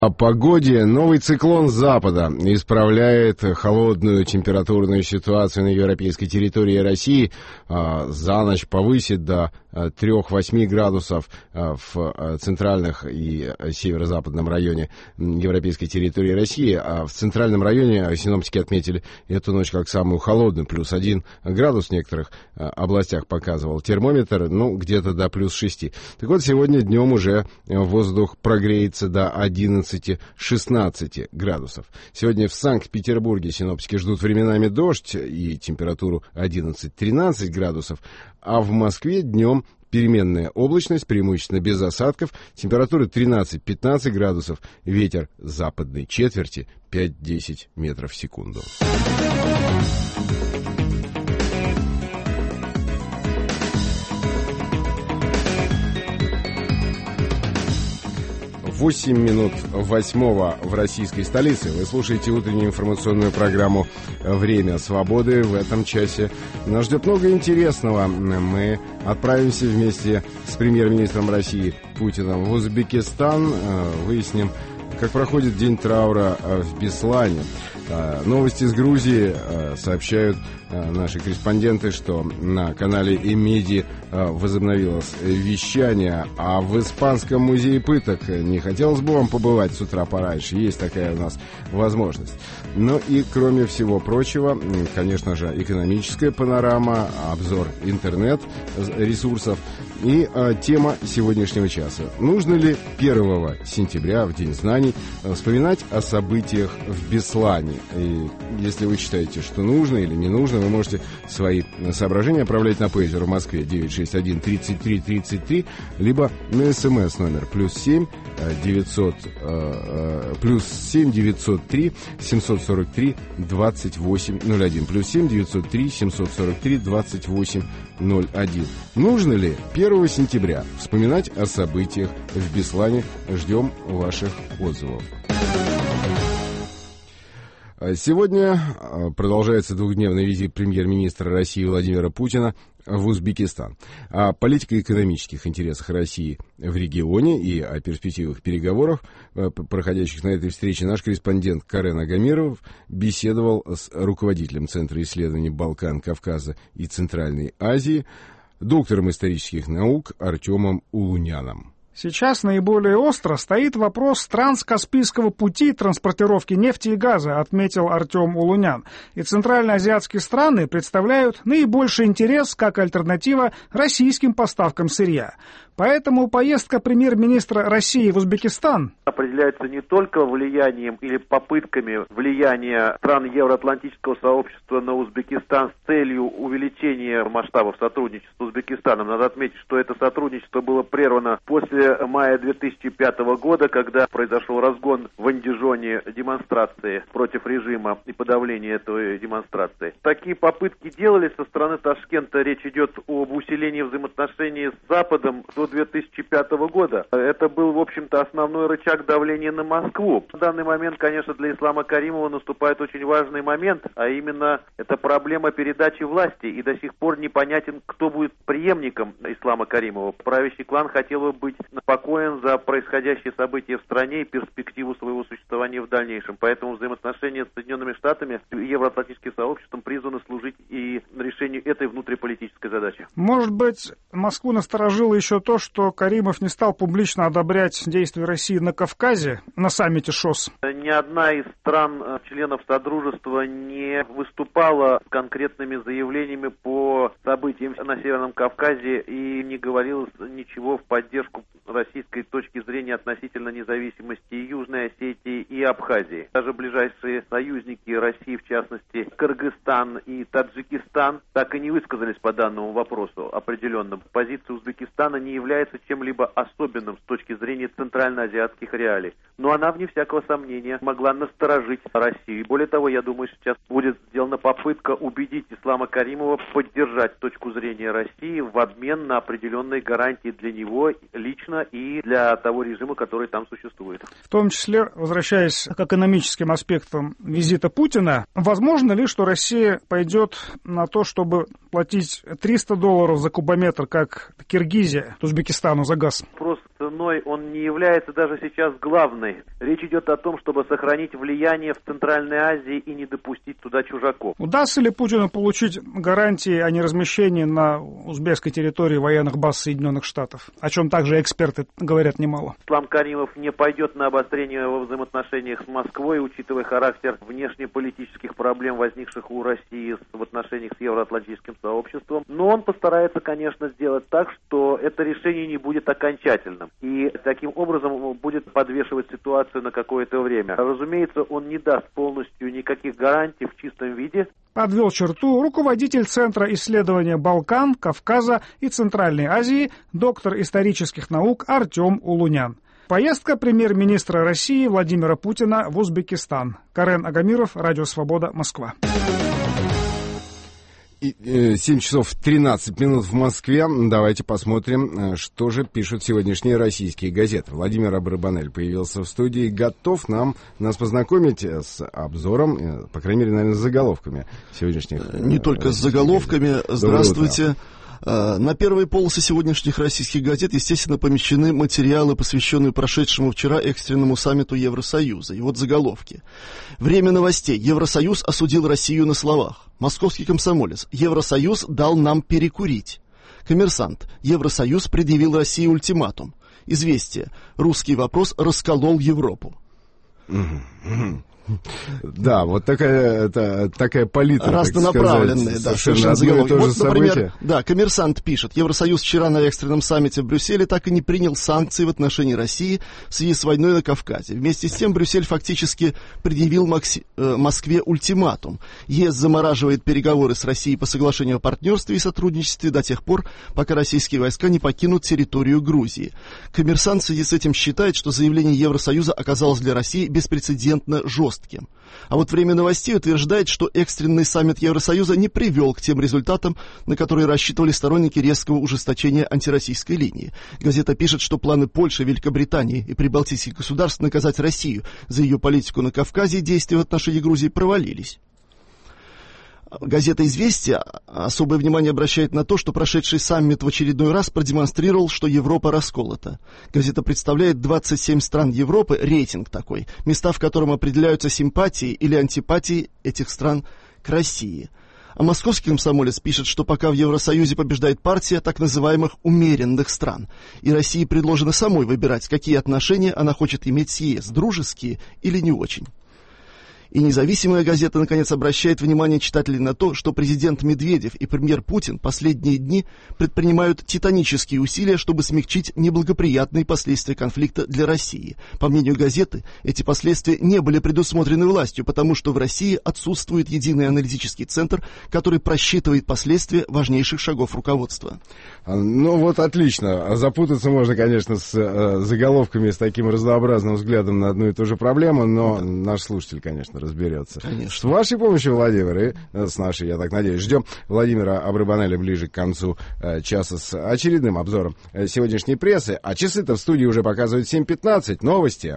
О погоде. Новый циклон с запада исправляет холодную температурную ситуацию на европейской территории России. За ночь повысит до 3-8 градусов в центральных и северо-западном районе европейской территории России. А в центральном районе синоптики отметили эту ночь как самую холодную. плюс 1 градус в некоторых областях показывал термометр, где-то до плюс 6. Так вот, сегодня днем уже воздух прогреется до 11-16 градусов. Сегодня в Санкт-Петербурге синоптики ждут временами дождь и температуру 11-13 градусов, а в Москве днем переменная облачность, преимущественно без осадков, температура 13-15 градусов, ветер западной четверти 5-10 метров в секунду. 8 минут 8 в российской столице. Вы слушаете утреннюю информационную программу «Время свободы». В этом часе нас ждет много интересного. Мы отправимся вместе с премьер-министром России Путиным в Узбекистан. Выясним, как проходит день траура в Беслане. Новости из Грузии сообщают наши корреспонденты, что на канале Эмеди возобновилось вещание, а в Испанском музее пыток не хотелось бы вам побывать с утра пораньше, есть такая у нас возможность. Ну и кроме всего прочего, конечно же, экономическая панорама, обзор интернет-ресурсов и тема сегодняшнего часа. Нужно ли 1 сентября, в День знаний, вспоминать о событиях в Беслане? И если вы считаете, что нужно или не нужно, вы можете свои соображения отправлять на пейджер в Москве 961 33 33, либо на СМС номер +7 903 743 2801, +7 903 743 2801. Нужно ли 1 сентября вспоминать о событиях в Беслане? Ждем ваших отзывов. Сегодня продолжается двухдневный визит премьер-министра России Владимира Путина в Узбекистан. О политико-экономических интересах России в регионе и о перспективах переговоров, проходящих на этой встрече, наш корреспондент Карен Агамиров беседовал с руководителем Центра исследований Балкан, Кавказа и Центральной Азии, доктором исторических наук Артемом Улуняном. Сейчас наиболее остро стоит вопрос транскаспийского пути транспортировки нефти и газа, отметил Артем Улунян. И центральноазиатские страны представляют наибольший интерес как альтернатива российским поставкам сырья. Поэтому поездка премьер-министра России в Узбекистан определяется не только влиянием или попытками влияния стран Евроатлантического сообщества на Узбекистан с целью увеличения масштабов сотрудничества с Узбекистаном. Надо отметить, что это сотрудничество было прервано после мая 2005 года, когда произошел разгон в Андижоне демонстрации против режима и подавления этой демонстрации. Такие попытки делались со стороны Ташкента. Речь идет об усилении взаимоотношений с Западом до 2005 года. Это был, в общем-то, основной рычаг давления на Москву. В данный момент, конечно, для Ислама Каримова наступает очень важный момент, а именно это проблема передачи власти. И до сих пор непонятен, кто будет преемником Ислама Каримова. Правящий клан хотел бы быть спокоен за происходящие события в стране и перспективу своего существования в дальнейшем. Поэтому взаимоотношения с Соединенными Штатами и Евроатлантическим сообществом призваны служить и решению этой внутриполитической задачи. Может быть, Москву насторожило еще то, что Каримов не стал публично одобрять действия России на Кавказе на саммите ШОС. Ни одна из стран, членов Содружества, не выступала с конкретными заявлениями по событиям на Северном Кавказе и не говорила ничего в поддержку российской точки зрения относительно независимости и Южной Осетии, и Абхазии. Даже ближайшие союзники России, в частности Кыргызстан и Таджикистан, так и не высказались по данному вопросу определенно. Позиция Узбекистана не является чем-либо особенным с точки зрения центральноазиатских реалий. Но она, вне всякого сомнения, могла насторожить Россию. И более того, я думаю, сейчас будет сделана попытка убедить Ислама Каримова поддержать точку зрения России в обмен на определенные гарантии для него лично и для того режима, который там существует. В том числе, возвращаясь к экономическим аспектам визита Путина, возможно ли, что Россия пойдет на то, чтобы платить $300 за кубометр, как Киргизия Узбекистану за газ? Вопрос козырной, он не является даже сейчас главной. Речь идет о том, чтобы сохранить влияние в Центральной Азии и не допустить туда чужаков. Удастся ли Путину получить гарантии о неразмещении на узбекской территории военных баз Соединенных Штатов, о чем также эксперты говорят немало? Ислам Каримов не пойдет на обострение во взаимоотношениях с Москвой, учитывая характер внешнеполитических проблем, возникших у России в отношениях с евроатлантическим сообществом. Но он постарается, конечно, сделать так, что это решение не будет окончательным. И таким образом будет подвешивать ситуацию на какое-то время. Разумеется, он не даст полностью никаких гарантий в чистом виде. Подвел черту руководитель Центра исследования Балкан, Кавказа и Центральной Азии, доктор исторических наук Артем Улунян. Поездка премьер-министра России Владимира Путина в Узбекистан. Карен Агамиров, Радио Свобода, Москва. 7 часов 13 минут в Москве. Давайте посмотрим, что же пишут сегодняшние российские газеты. Владимир Абрабанель появился в студии, готов нас познакомить с обзором, по крайней мере, наверное, с заголовками сегодняшних. Не только с заголовками. Здравствуйте. На первые полосы сегодняшних российских газет, естественно, помещены материалы, посвященные прошедшему вчера экстренному саммиту Евросоюза. И вот заголовки. Время новостей. Евросоюз осудил Россию на словах. Московский комсомолец. Евросоюз дал нам перекурить. Коммерсант. Евросоюз предъявил России ультиматум. Известие. Русский вопрос расколол Европу. Да, вот такая палитра, разнонаправленная, да, совершенно одно и то же событие. Да, коммерсант пишет. Евросоюз вчера на экстренном саммите в Брюсселе так и не принял санкции в отношении России в связи с войной на Кавказе. Вместе с тем Брюссель фактически предъявил Москве ультиматум. ЕС замораживает переговоры с Россией по соглашению о партнерстве и сотрудничестве до тех пор, пока российские войска не покинут территорию Грузии. Коммерсант в связи с этим считает, что заявление Евросоюза оказалось для России беспрецедентно жестким. А вот «Время новостей» утверждает, что экстренный саммит Евросоюза не привел к тем результатам, на которые рассчитывали сторонники резкого ужесточения антироссийской линии. Газета пишет, что планы Польши, Великобритании и прибалтийских государств наказать Россию за ее политику на Кавказе и действия в отношении Грузии провалились. Газета «Известия» особое внимание обращает на то, что прошедший саммит в очередной раз продемонстрировал, что Европа расколота. Газета представляет 27 стран Европы, рейтинг такой, места в котором определяются симпатии или антипатии этих стран к России. А московский комсомолец пишет, что пока в Евросоюзе побеждает партия так называемых умеренных стран, и России предложено самой выбирать, какие отношения она хочет иметь с ЕС, дружеские или не очень. И независимая газета, наконец, обращает внимание читателей на то, что президент Медведев и премьер Путин последние дни предпринимают титанические усилия, чтобы смягчить неблагоприятные последствия конфликта для России. По мнению газеты, эти последствия не были предусмотрены властью, потому что в России отсутствует единый аналитический центр, который просчитывает последствия важнейших шагов руководства. Ну вот отлично. Запутаться можно, конечно, с заголовками, с таким разнообразным взглядом на одну и ту же проблему, но наш слушатель, конечно, разберется. Конечно. С вашей помощью, Владимир, и с нашей, я так надеюсь. Ждем Владимира Абрабанеля ближе к концу часа с очередным обзором сегодняшней прессы. А часы-то в студии уже показывают 7:15. Новости.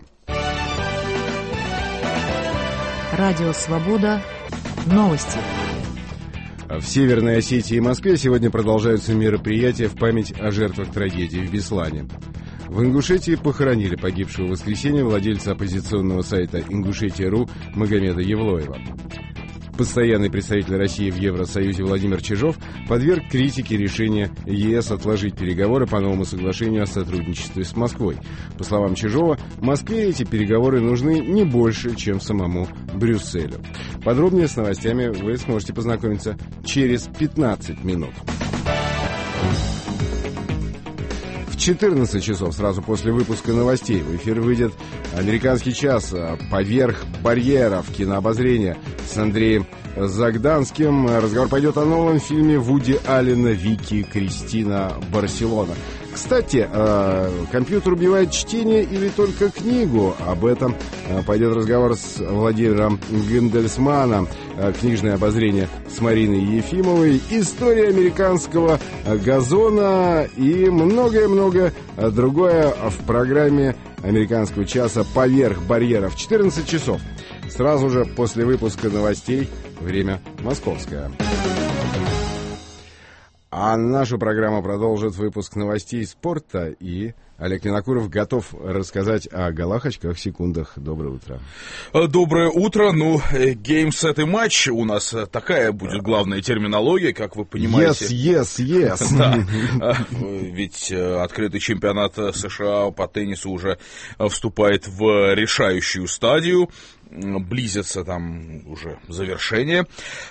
Радио «Свобода». Новости. В Северной Осетии и Москве сегодня продолжаются мероприятия в память о жертвах трагедии в Беслане. В Ингушетии похоронили погибшего в воскресенье владельца оппозиционного сайта «Ингушетия.ру» Магомеда Евлоева. Постоянный представитель России в Евросоюзе Владимир Чижов подверг критике решения ЕС отложить переговоры по новому соглашению о сотрудничестве с Москвой. По словам Чижова, Москве эти переговоры нужны не больше, чем самому Брюсселю. Подробнее с новостями вы сможете познакомиться через 15 минут. В 14 часов, сразу после выпуска новостей, в эфир выйдет «Американский час. Поверх барьеров. Кинообозрение» с Андреем Загданским. Разговор пойдет о новом фильме Вуди Аллена «Вики Кристина Барселона». Кстати, компьютер убивает чтение или только книгу? Об этом пойдет разговор с Владимиром Гендельсманом. Книжное обозрение с Мариной Ефимовой. История американского газона и многое-многое другое в программе «Американского часа. Поверх барьеров». 14 часов. Сразу же после выпуска новостей. Время московское. А нашу программу продолжит выпуск новостей спорта, и Олег Винокуров готов рассказать о голах, очках, секундах. Доброе утро. Доброе утро. Геймсет и матч у нас такая будет главная терминология, как вы понимаете. Yes. Да. Ведь открытый чемпионат США по теннису уже вступает в решающую стадию. Близится там уже завершение.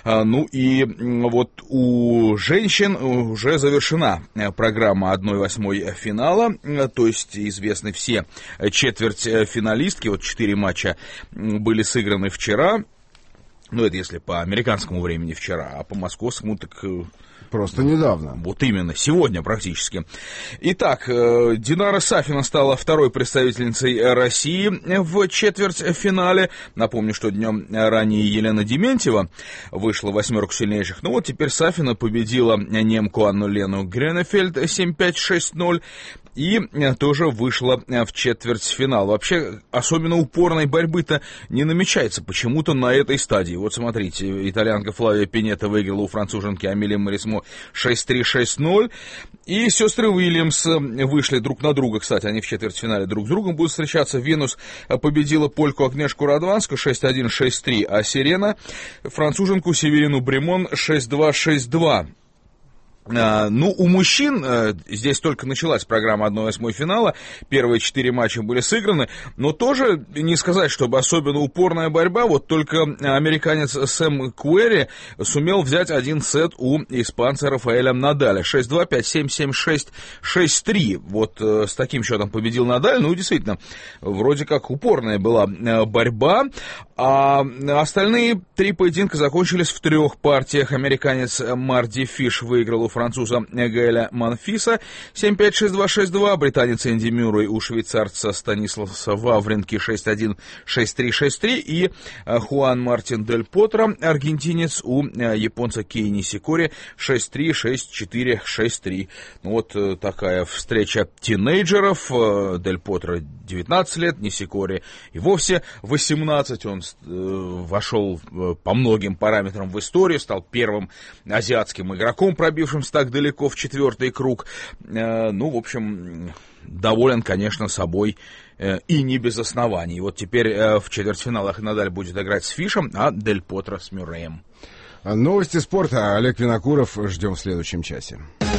И вот у женщин уже завершена программа 1/8 финала, то есть известны все четвертьфиналистки. Вот 4 матча были сыграны вчера. Это если по американскому времени вчера, а по московскому так... Просто недавно. Вот именно, сегодня практически. Итак, Динара Сафина стала второй представительницей России в четвертьфинале. Напомню, что днем ранее Елена Дементьева вышла в 8 сильнейших. Теперь Сафина победила немку Анну Лену Гренефельд 7-5-6-0. И тоже вышла в четвертьфинал. Вообще, особенно упорной борьбы-то не намечается почему-то на этой стадии. Вот смотрите, итальянка Флавия Пинетта выиграла у француженки Амелии Марисмо 6-3-6-0. И сестры Уильямс вышли друг на друга. Кстати, они в четвертьфинале друг с другом будут встречаться. Венус победила польку Агнешку Радванскую 6-1, 6-3. А Сирена француженку Северину Бремон 6-2, 6-2. У мужчин здесь только началась программа 1/8 финала, первые 4 матча были сыграны, но тоже не сказать, чтобы особенно упорная борьба, вот только американец Сэм Куэри сумел взять один сет у испанца Рафаэля Надаля, 6-2, 5-7, 7-6, 6-3, вот с таким счетом победил Надаль, действительно, вроде как упорная была борьба, а остальные 3 поединка закончились в 3 партиях. Американец Марди Фиш выиграл у француза Гаэля Манфиса 7-5, 6-2, 6-2. Британец Энди Мюррей у швейцарца Станисласа Вавринки 6-1, 6-3, 6-3. И Хуан Мартин Дель Потро, аргентинец, у японца Кей Нисикори 6-3, 6-4, 6-3. Вот такая встреча тинейджеров. Дель Потро 19 лет, Нисикори и вовсе 18. Он вошел по многим параметрам в историю, стал первым азиатским игроком, пробившимся так далеко в 4-й круг. В общем, доволен, конечно, собой и не без оснований. Вот теперь в четвертьфиналах Надаль будет играть с Фишем, а Дель Потро с Мюрреем. Новости спорта. Олег Винокуров. Ждем в следующем часе.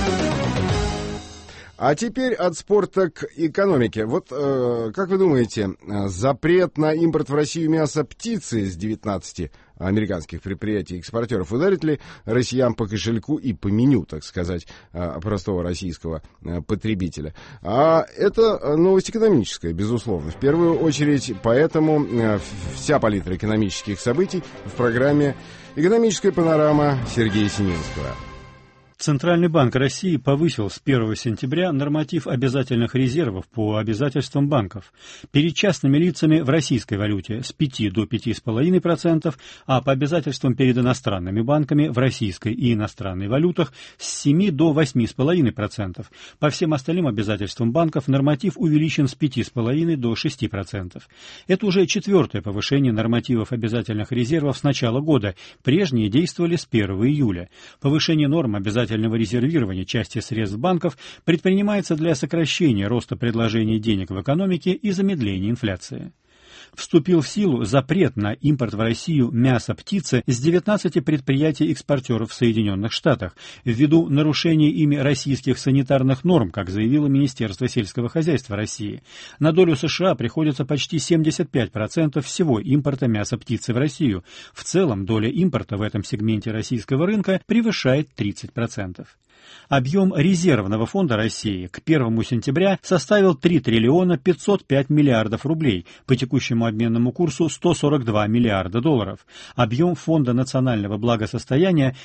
А теперь от спорта к экономике. Вот, как вы думаете, запрет на импорт в Россию мяса птицы с 19 американских предприятий-экспортеров ударит ли россиян по кошельку и по меню, так сказать, простого российского потребителя? А это новость экономическая, безусловно. В первую очередь, поэтому вся палитра экономических событий в программе «Экономическая панорама» Сергея Семенского. Центральный банк России повысил с 1 сентября норматив обязательных резервов по обязательствам банков перед частными лицами в российской валюте с 5 до 5,5%, а по обязательствам перед иностранными банками в российской и иностранной валютах с 7 до 8,5%. По всем остальным обязательствам банков норматив увеличен с 5,5 до 6%. Это уже 4-е повышение нормативов обязательных резервов с начала года. Прежние действовали с 1 июля. Повышение норм обязательного резервирования части средств банков предпринимается для сокращения роста предложения денег в экономике и замедления инфляции. Вступил в силу запрет на импорт в Россию мяса птицы с 19 предприятий-экспортеров в Соединенных Штатах ввиду нарушения ими российских санитарных норм, как заявило Министерство сельского хозяйства России. На долю США приходится почти 75% всего импорта мяса птицы в Россию. В целом доля импорта в этом сегменте российского рынка превышает 30%. Объем резервного фонда России к 1 сентября составил 3 триллиона 505 миллиардов рублей, по текущему обменному курсу 142 миллиарда долларов. Объем фонда национального благосостояния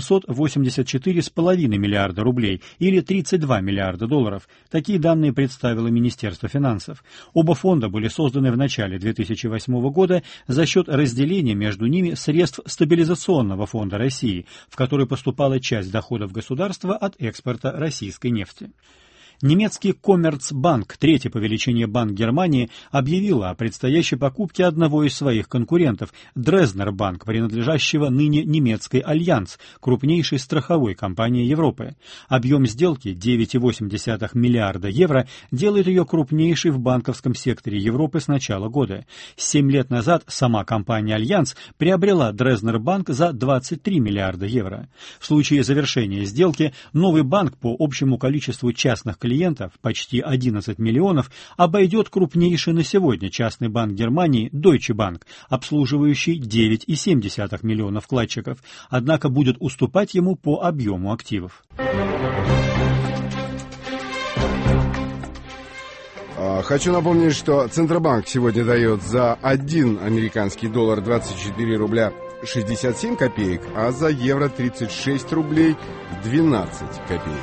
784,5 миллиарда рублей или 32 миллиарда долларов. Такие данные представило Министерство финансов. Оба фонда были созданы в начале 2008 года за счет разделения между ними средств стабилизационного фонда России, в который поступала часть доходов государства от экспорта российской нефти. Немецкий Коммерцбанк, третий по величине банк Германии, объявил о предстоящей покупке одного из своих конкурентов – Дрезднер банк, принадлежащего ныне немецкой Альянс, крупнейшей страховой компании Европы. Объем сделки 9,8 миллиарда евро делает ее крупнейшей в банковском секторе Европы с начала года. 7 лет назад сама компания Альянс приобрела Дрезднер банк за 23 миллиарда евро. В случае завершения сделки новый банк по общему количеству частных клиентов, почти 11 миллионов, обойдет крупнейший на сегодня частный банк Германии Deutsche Bank, обслуживающий 9,7 миллиона вкладчиков, однако будет уступать ему по объему активов. Хочу напомнить, что Центробанк сегодня дает за 1 американский доллар 24 рубля 67 копеек, а за евро 36 рублей 12 копеек.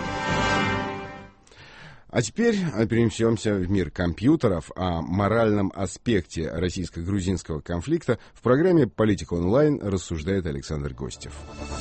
А теперь перенесемся в мир компьютеров. О моральном аспекте российско-грузинского конфликта в программе «Политика онлайн» рассуждает Александр Гостев.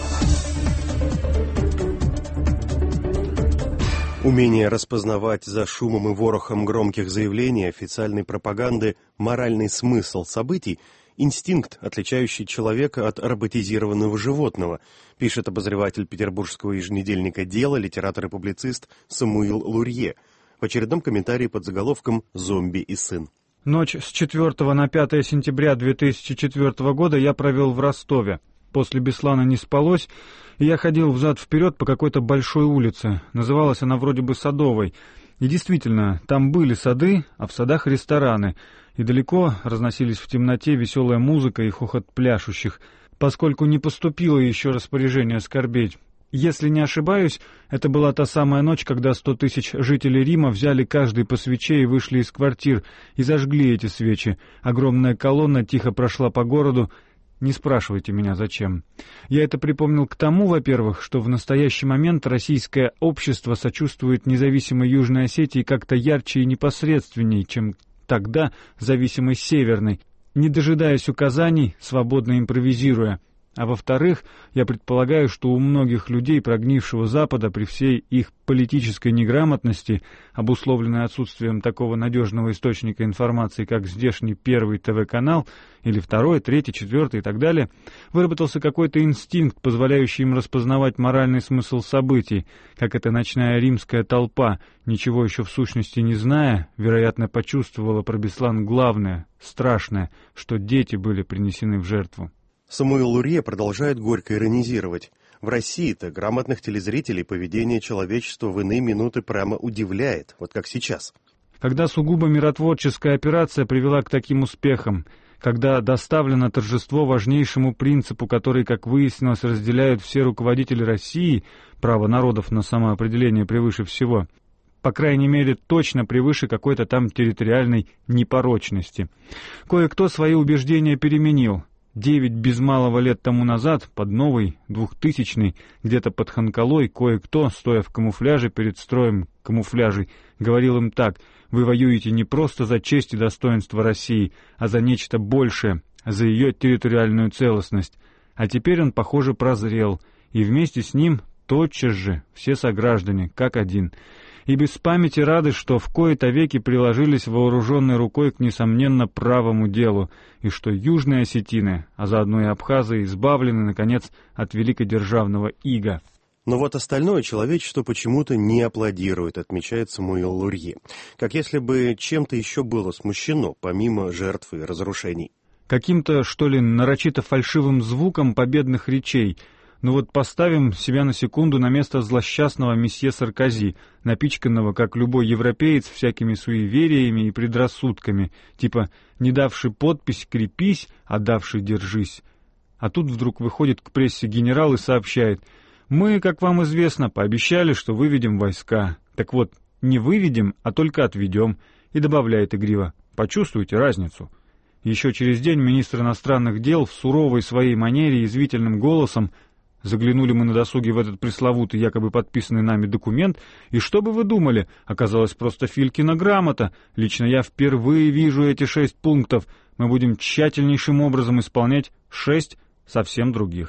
Умение распознавать за шумом и ворохом громких заявлений, официальной пропаганды моральный смысл событий – инстинкт, отличающий человека от роботизированного животного, пишет обозреватель петербургского еженедельника «Дело», литератор и публицист Самуил Лурье в очередном комментарии под заголовком «Зомби и сын». Ночь с 4 на 5 сентября 2004 года я провел в Ростове. После Беслана не спалось, и я ходил взад-вперед по какой-то большой улице. Называлась она вроде бы Садовой. И действительно, там были сады, а в садах рестораны. И далеко разносились в темноте веселая музыка и хохот пляшущих, поскольку не поступило еще распоряжение скорбеть. Если не ошибаюсь, это была та самая ночь, когда 100 тысяч жителей Рима взяли каждый по свече и вышли из квартир, и зажгли эти свечи. Огромная колонна тихо прошла по городу. Не спрашивайте меня, зачем. Я это припомнил к тому, во-первых, что в настоящий момент российское общество сочувствует независимой Южной Осетии как-то ярче и непосредственней, чем тогда зависимой Северной, не дожидаясь указаний, свободно импровизируя. А во-вторых, я предполагаю, что у многих людей прогнившего Запада при всей их политической неграмотности, обусловленной отсутствием такого надежного источника информации, как здешний первый ТВ-канал, или второй, третий, четвертый и так далее, выработался какой-то инстинкт, позволяющий им распознавать моральный смысл событий, как эта ночная римская толпа, ничего еще в сущности не зная, вероятно, почувствовала про Беслан главное, страшное, что дети были принесены в жертву. Самуил Лурье продолжает горько иронизировать. В России-то грамотных телезрителей поведение человечества в иные минуты прямо удивляет, вот как сейчас. Когда сугубо миротворческая операция привела к таким успехам, когда доставлено торжество важнейшему принципу, который, как выяснилось, разделяют все руководители России, право народов на самоопределение превыше всего, по крайней мере, точно превыше какой-то там территориальной непорочности. Кое-кто свои убеждения переменил. 9 без малого лет тому назад, под новый, 2000-й, где-то под Ханкалой, кое-кто, стоя в камуфляже перед строем камуфляжей, говорил им так: «Вы воюете не просто за честь и достоинство России, а за нечто большее, за ее территориальную целостность». А теперь он, похоже, прозрел, и вместе с ним тотчас же все сограждане, как один. И без памяти рады, что в кои-то веки приложились вооруженной рукой к несомненно правому делу, и что южные осетины, а заодно и абхазы, избавлены, наконец, от великодержавного ига. Но вот остальное человечество почему-то не аплодирует, отмечает Самуил Лурье. Как если бы чем-то еще было смущено, помимо жертв и разрушений. Каким-то, что ли, нарочито фальшивым звуком победных речей. Ну вот поставим себя на секунду на место злосчастного месье Саркози, напичканного, как любой европеец, всякими суевериями и предрассудками, типа «не давший подпись, крепись, а давший держись». А тут вдруг выходит к прессе генерал и сообщает: «Мы, как вам известно, пообещали, что выведем войска. Так вот, не выведем, а только отведем». И добавляет игриво: «Почувствуйте разницу». Еще через день министр иностранных дел в суровой своей манере язвительным голосом: «Заглянули мы на досуге в этот пресловутый, якобы подписанный нами документ, и что бы вы думали, оказалось просто Филькина грамота. Лично я впервые вижу эти 6 пунктов. Мы будем тщательнейшим образом исполнять 6 совсем других».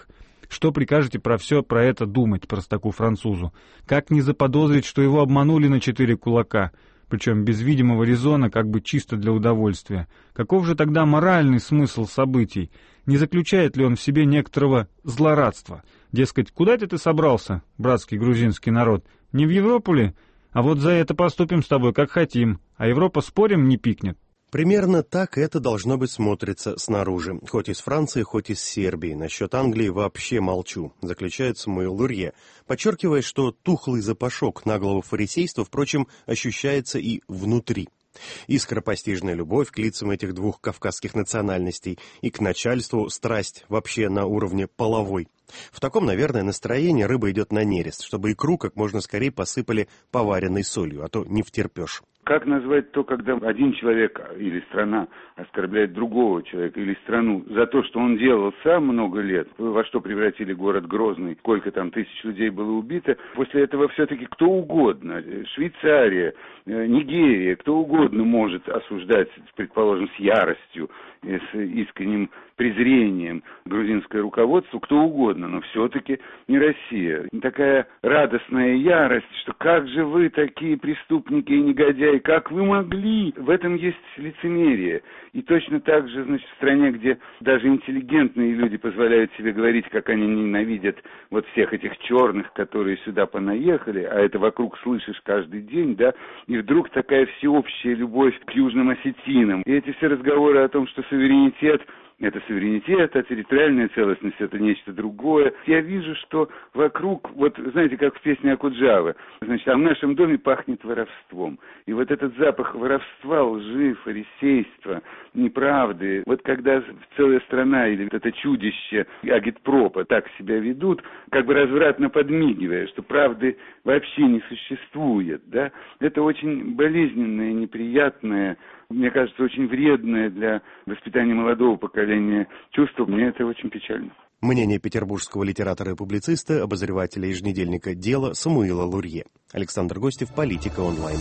Что прикажете про все про это думать, простаку-французу? Как не заподозрить, что его обманули на 4 кулака, причем без видимого резона, как бы чисто для удовольствия? Каков же тогда моральный смысл событий? Не заключает ли он в себе некоторого злорадства? Дескать, куда ты собрался, братский грузинский народ? Не в Европу ли? А вот за это поступим с тобой, как хотим, а Европа, спорим, не пикнет. Примерно так это должно быть смотрится снаружи. Хоть из Франции, хоть из Сербии. Насчет Англии вообще молчу, заключает Самуил Лурье, подчеркивая, что тухлый запашок наглого фарисейства, впрочем, ощущается и внутри. И скоропостижная любовь к лицам этих двух кавказских национальностей, и к начальству страсть вообще на уровне половой. В таком, наверное, настроении рыба идет на нерест, чтобы икру как можно скорее посыпали поваренной солью, а то не втерпешь. Как назвать то, когда один человек или страна оскорбляет другого человека или страну за то, что он делал сам много лет, во что превратили город Грозный, сколько там тысяч людей было убито, после этого все-таки кто угодно, Швейцария, Нигерия, кто угодно может осуждать, предположим, с яростью, с искренним презрением грузинское руководство, кто угодно, но все-таки не Россия. Такая радостная ярость, что как же вы такие преступники и негодяи, как вы могли? В этом есть лицемерие. И точно так же, значит, в стране, где даже интеллигентные люди позволяют себе говорить, как они ненавидят вот всех этих черных, которые сюда понаехали, а это вокруг слышишь каждый день, да, и вдруг такая всеобщая любовь к южным осетинам. И эти все разговоры о том, что суверенитет — это суверенитет, а территориальная целостность — это нечто другое. Я вижу, что вокруг, вот знаете, как в песне Акуджавы, значит, а в нашем доме пахнет воровством. И вот этот запах воровства, лжи, фарисейства, неправды, вот когда целая страна или вот это чудище агитпропа так себя ведут, как бы развратно подмигивая, что правды вообще не существует, да, это очень болезненное, неприятное, мне кажется, очень вредное для воспитания молодого поколения чувство. Мне это очень печально. Мнение петербургского литератора и публициста, обозревателя еженедельника «Дело» Самуила Лурье. Александр Гостев, «Политика онлайн».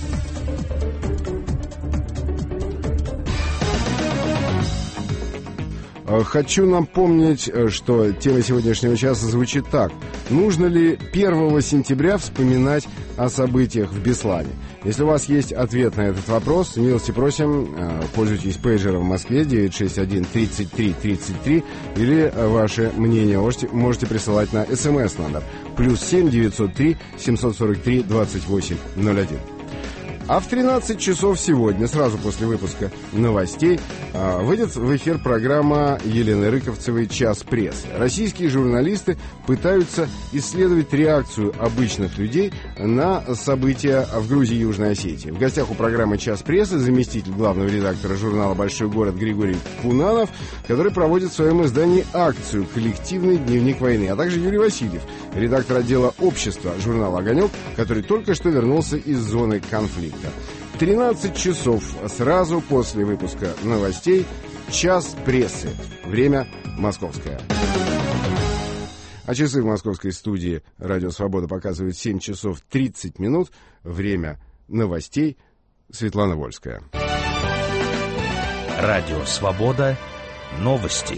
Хочу напомнить, что тема сегодняшнего часа звучит так. Нужно ли 1 сентября вспоминать о событиях в Беслане? Если у вас есть ответ на этот вопрос, милости просим, пользуйтесь пейджером в Москве 961-33-33 или ваше мнение можете присылать на СМС-номер +7 903 743 2801. А в 13 часов сегодня, сразу после выпуска новостей, выйдет в эфир программа Елены Рыковцевой «Час прессы». Российские журналисты пытаются исследовать реакцию обычных людей на события в Грузии и Южной Осетии. В гостях у программы «Час прессы» заместитель главного редактора журнала «Большой город» Григорий Пунанов, который проводит в своем издании акцию «Коллективный дневник войны», а также Юрий Васильев, редактор отдела общества журнала «Огонек», который только что вернулся из зоны конфликта. 13 часов сразу после выпуска новостей «Час прессы». Время московское. А часы в московской студии «Радио Свобода» показывают 7 часов 30 минут. Время новостей. Светлана Вольская. Радио Свобода. Новости.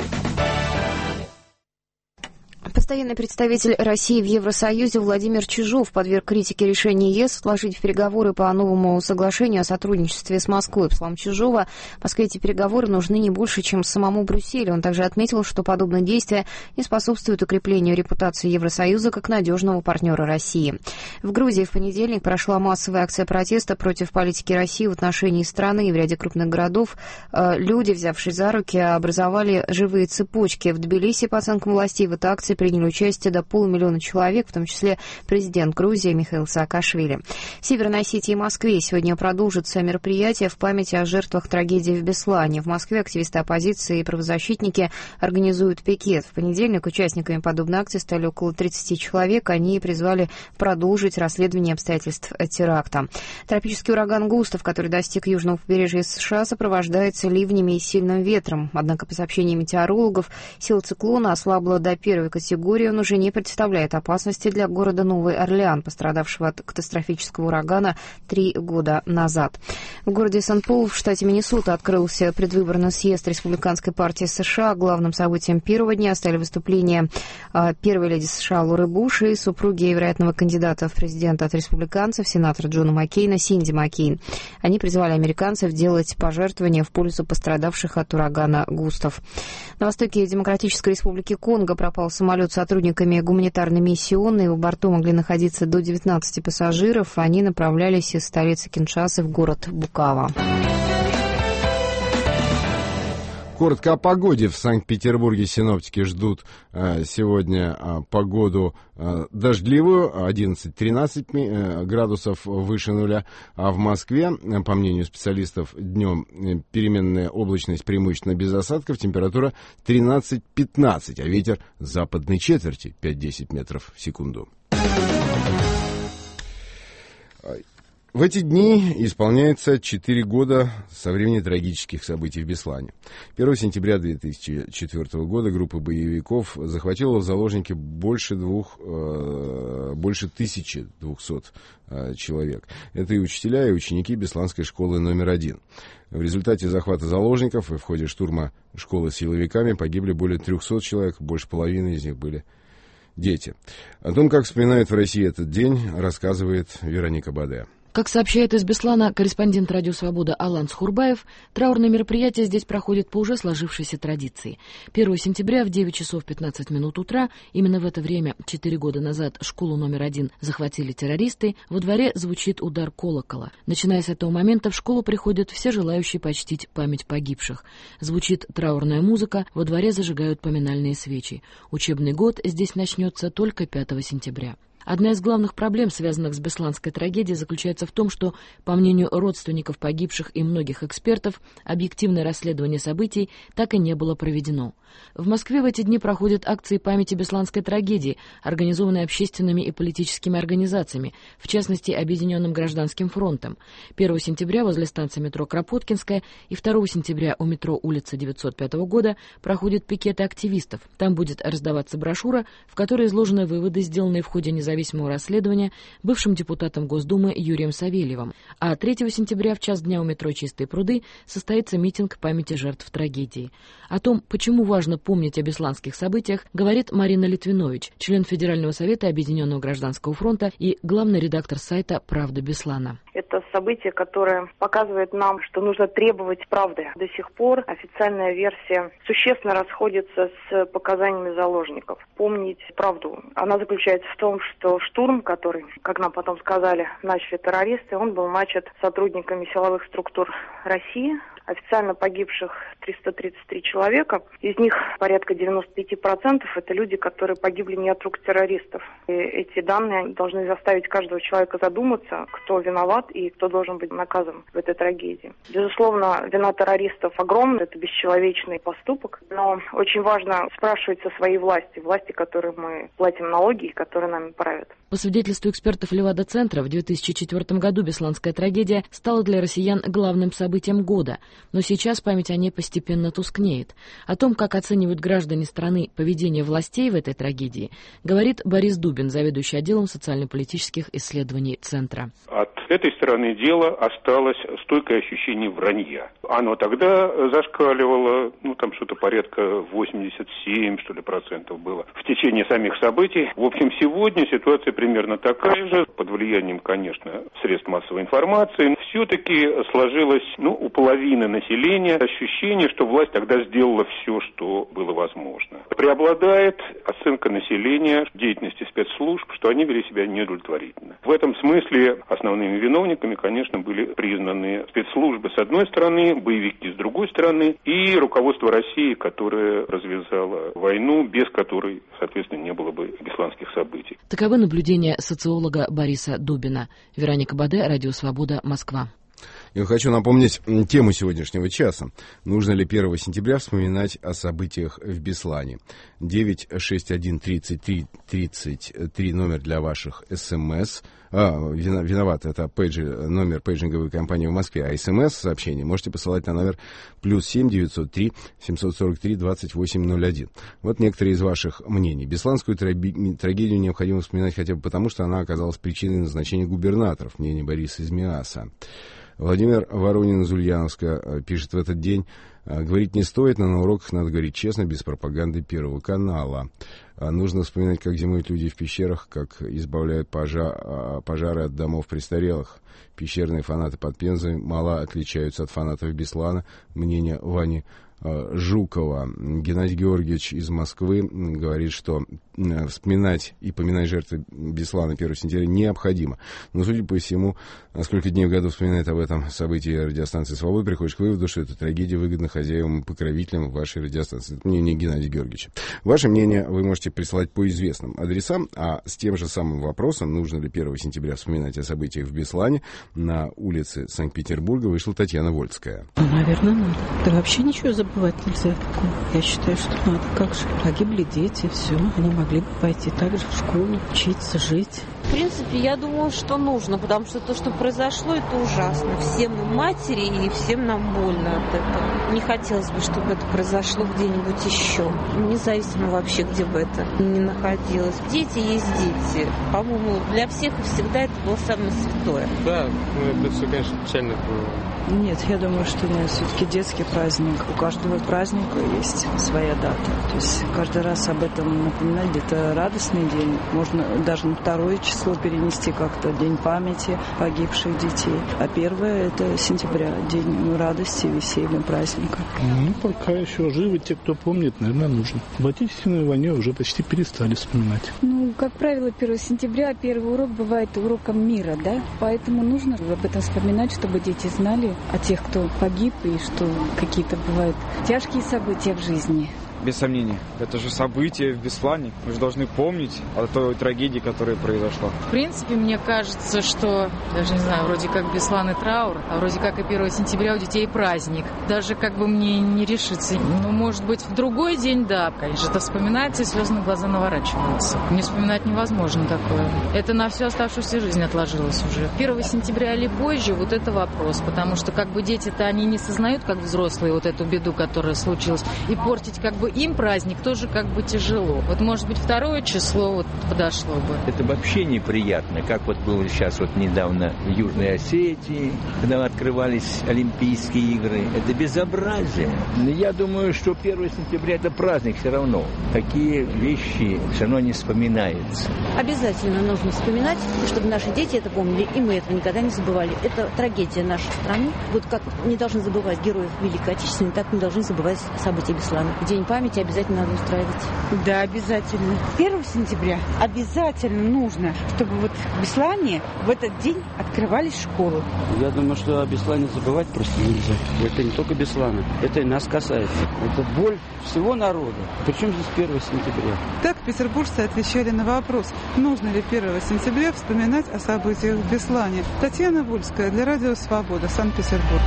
Постоянный представитель России в Евросоюзе Владимир Чижов подверг критике решения ЕС отложить переговоры по новому соглашению о сотрудничестве с Москвой. По словам Чижова, Москве эти переговоры нужны не больше, чем самому Брюсселю. Он также отметил, что подобные действия не способствуют укреплению репутации Евросоюза как надежного партнера России. В Грузии в понедельник прошла массовая акция протеста против политики России в отношении страны. И в ряде крупных городов люди, взявшись за руки, образовали живые цепочки. В Тбилиси, по оценкам властей, в этой акции приняли участие до 500 000 человек, в том числе президент Грузии Михаил Саакашвили. В Северной Осетии и Москве сегодня продолжится мероприятие в память о жертвах трагедии в Беслане. В Москве активисты оппозиции и правозащитники организуют пикет. В понедельник участниками подобной акции стали около 30 человек. Они призвали продолжить расследование обстоятельств теракта. Тропический ураган Густав, который достиг южного побережья США, сопровождается ливнями и сильным ветром. Однако, по сообщениям метеорологов, сила циклона ослабла до первой категории категории он уже не представляет опасности для города Новый Орлеан, пострадавшего от катастрофического урагана 3 года назад. В городе Сент-Пол в штате Миннесота открылся предвыборный съезд Республиканской партии США. Главным событием первого дня стали выступления первой леди США Лоры Буш и супруги вероятного кандидата в президенты от республиканцев, сенатора Джона Маккейна, Синди Маккейн. Они призывали американцев делать пожертвования в пользу пострадавших от урагана Густав. На востоке Демократической Республики Конго пропал самолет с сотрудниками гуманитарной миссии ООН, и в борту могли находиться до 19 пассажиров. Они направлялись из столицы Киншасы в город Букава. Коротко о погоде. В Санкт-Петербурге синоптики ждут сегодня погоду дождливую, 11-13 градусов выше нуля. А в Москве, по мнению специалистов, днем переменная облачность, преимущественно без осадков, температура 13-15, а ветер западной четверти 5-10 метров в секунду. В эти дни исполняется 4 года со времени трагических событий в Беслане. 1 сентября 2004 года группа боевиков захватила в заложники больше 1200 человек. Это и учителя, и ученики Бесланской школы номер 1. В результате захвата заложников и в ходе штурма школы силовиками погибли более 300 человек, больше половины из них были дети. О том, как вспоминают в России этот день, рассказывает Вероника Баде. Как сообщает из Беслана корреспондент «Радио Свобода» Алан Схурбаев, траурное мероприятие здесь проходит по уже сложившейся традиции. 1 сентября в 9 часов 15 минут утра, именно в это время, 4 года назад, школу номер 1 захватили террористы, во дворе звучит удар колокола. Начиная с этого момента в школу приходят все желающие почтить память погибших. Звучит траурная музыка, во дворе зажигают поминальные свечи. Учебный год здесь начнется только 5 сентября. Одна из главных проблем, связанных с бесланской трагедией, заключается в том, что, по мнению родственников погибших и многих экспертов, объективное расследование событий так и не было проведено. В Москве в эти дни проходят акции памяти бесланской трагедии, организованные общественными и политическими организациями, в частности, Объединенным гражданским фронтом. 1 сентября возле станции метро Кропоткинская и 2 сентября у метро улица 905 года проходят пикеты активистов. Там будет раздаваться брошюра, в которой изложены выводы, сделанные в ходе независимого расследования бывшим депутатом Госдумы Юрием Савельевым. А 3 сентября в час дня у метро Чистые пруды состоится митинг памяти жертв трагедии. О том, почему важно помнить о бесланских событиях, говорит Марина Литвинович, член Федерального совета Объединенного гражданского фронта и главный редактор сайта «Правда Беслана». Это событие, которое показывает нам, что нужно требовать правды. До сих пор официальная версия существенно расходится с показаниями заложников. Помнить правду. Она заключается в том, что штурм, который, как нам потом сказали, начали террористы, он был начат сотрудниками силовых структур России. Официально погибших 333 человека. Из них порядка 95% это люди, которые погибли не от рук террористов. И эти данные должны заставить каждого человека задуматься, кто виноват и кто должен быть наказан в этой трагедии. Безусловно, вина террористов огромна, это бесчеловечный поступок, но очень важно спрашивать со своей власти, которой мы платим налоги и которые нами правят. По свидетельству экспертов Левада-центра, в 2004 году бесланская трагедия стала для россиян главным событием года. Но сейчас память о ней постепенно тускнеет. О том, как оценивают граждане страны поведение властей в этой трагедии, говорит Борис Дубин, заведующий отделом социально-политических исследований Центра. От этой стороны дела осталось стойкое ощущение вранья. Оно тогда зашкаливало, там что-то порядка 87, процентов было в течение самих событий. В общем, сегодня ситуация примерно такая же, под влиянием, конечно, средств массовой информации. Все-таки сложилось, у половины населения ощущение, что власть тогда сделала все, что было возможно. Преобладает оценка населения деятельности спецслужб, что они вели себя неудовлетворительно. В этом смысле основными виновниками, конечно, были признаны спецслужбы с одной стороны, боевики с другой стороны и руководство России, которое развязало войну, без которой, соответственно, не было бы бесланских событий. Таковы наблюдения социолога Бориса Дубина. Вероника Баде, Радио Свобода, Москва. Я хочу напомнить тему сегодняшнего часа. Нужно ли 1 сентября вспоминать о событиях в Беслане? 961-33-33 номер для ваших СМС. виноват, это номер пейджинговой компании в Москве, а СМС-сообщение можете посылать на номер +7 903 743 2801. Вот некоторые из ваших мнений. Бесланскую трагедию необходимо вспоминать хотя бы потому, что она оказалась причиной назначения губернаторов, мнение Бориса из Миаса. Владимир Воронин из Ульяновска пишет: в этот день говорить не стоит, но на уроках надо говорить честно, без пропаганды Первого канала. Нужно вспоминать, как зимуют люди в пещерах, как избавляют пожары от домов престарелых. Пещерные фанаты под Пензой мало отличаются от фанатов Беслана. Мнение Вани Жукова. Геннадий Георгиевич из Москвы говорит, что вспоминать и поминать жертвы Беслана 1 сентября необходимо. Но, судя по всему, сколько дней в году вспоминает об этом событии радиостанции «Свобода», приходишь к выводу, что эта трагедия выгодна хозяевам и покровителям вашей радиостанции. Это мнение Геннадия Георгиевича. Ваше мнение вы можете присылать по известным адресам, а с тем же самым вопросом, нужно ли 1 сентября вспоминать о событиях в Беслане, на улице Санкт-Петербурга вышла Татьяна Вольская. Наверное, надо. Да вообще ничего забывать нельзя такого. Я считаю, что надо. Как же? Погибли дети, все. Они могли бы пойти также в школу, учиться, жить. В принципе, я думаю, что нужно, потому что то, что произошло, это ужасно. Всем мы матери, и всем нам больно от этого. Не хотелось бы, чтобы это произошло где-нибудь еще. Независимо вообще, где бы это ни находилось. Дети есть дети. По-моему, для всех и всегда это было самое святое. Да, это все, конечно, печально было. Нет, я думаю, что нет, все-таки детский праздник. У каждого праздника есть своя дата. То есть каждый раз об этом напоминать, где-то радостный день. Можно даже на 2 число перенести как-то, день памяти погибших детей. А 1 это сентября, день радости, веселья, праздника. Ну, пока еще живы те, кто помнит, наверное, нужно. В Отечественной войне уже почти перестали вспоминать. Ну, как правило, 1 сентября первый урок бывает уроком мира, да? Поэтому нужно об этом вспоминать, чтобы дети знали о тех, кто погиб, и что какие-то бывают тяжкие события в жизни. Без сомнения. Это же событие в Беслане. Мы же должны помнить о той трагедии, которая произошла. В принципе, мне кажется, что, даже не знаю, вроде как Беслан и траур, а вроде как и 1 сентября у детей праздник. Даже как бы мне не решиться. Ну, может быть, в другой день, да, конечно. Это вспоминается, и слезы на глаза наворачиваются. Не вспоминать невозможно такое. Это на всю оставшуюся жизнь отложилось уже. 1 сентября или позже, вот это вопрос. Потому что как бы дети-то, они не сознают, как взрослые, вот эту беду, которая случилась. И портить как бы им праздник тоже как бы тяжело. Вот, может быть, 2 число вот подошло бы. Это вообще неприятно, как вот было сейчас вот недавно в Южной Осетии, когда открывались Олимпийские игры. Это безобразие. Но я думаю, что 1 сентября это праздник все равно. Такие вещи все равно не вспоминаются. Обязательно нужно вспоминать, чтобы наши дети это помнили, и мы этого никогда не забывали. Это трагедия нашей страны. Вот как не должны забывать героев Великой Отечественной, так не должны забывать события Беслана. День памяти обязательно надо устраивать. Да, обязательно. 1 сентября обязательно нужно, чтобы вот в Беслане в этот день открывались школы. Я думаю, что о Беслане забывать просто нельзя. Это не только Беслана, это и нас касается. Это боль всего народа. Причем здесь 1 сентября? Так петербуржцы отвечали на вопрос, нужно ли 1 сентября вспоминать о событиях в Беслане. Татьяна Вольская для Радио Свобода, Санкт-Петербург.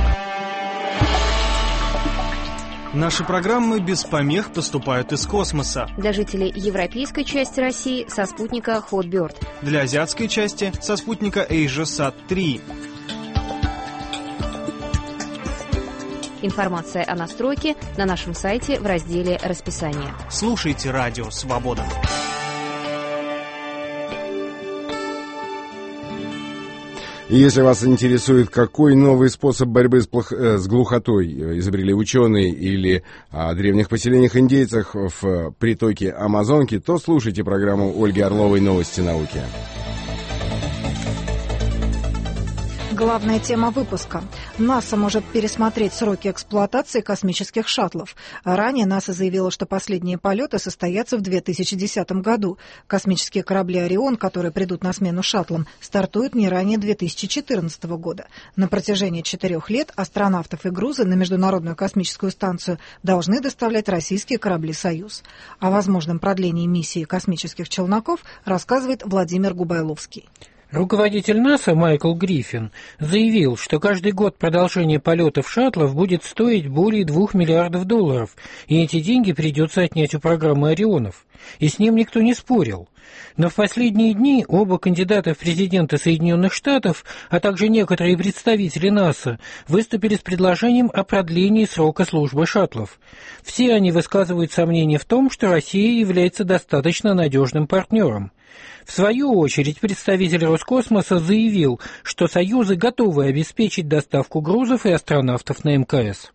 Наши программы без помех поступают из космоса. Для жителей европейской части России со спутника Hotbird. Для азиатской части со спутника AsiaSat-3. Информация о настройке на нашем сайте в разделе «Расписание». Слушайте Радио Свобода. Если вас интересует, какой новый способ борьбы с глухотой изобрели ученые или о древних поселениях индейцев в притоке Амазонки, то слушайте программу Ольги Орловой «Новости науки». Главная тема выпуска. НАСА может пересмотреть сроки эксплуатации космических шаттлов. Ранее НАСА заявила, что последние полеты состоятся в 2010 году. Космические корабли «Орион», которые придут на смену шаттлам, стартуют не ранее 2014 года. На протяжении 4 лет астронавтов и грузы на Международную космическую станцию должны доставлять российские корабли «Союз». О возможном продлении миссии космических челноков рассказывает Владимир Губайловский. Руководитель НАСА Майкл Гриффин заявил, что каждый год продолжение полетов шаттлов будет стоить более $2 миллиардов, и эти деньги придется отнять у программы «Орионов». и с ним никто не спорил. Но в последние дни оба кандидата в президенты Соединенных Штатов, а также некоторые представители НАСА, выступили с предложением о продлении срока службы шаттлов. Все они высказывают сомнения в том, что Россия является достаточно надежным партнером. В свою очередь, представитель Роскосмоса заявил, что союзы готовы обеспечить доставку грузов и астронавтов на МКС.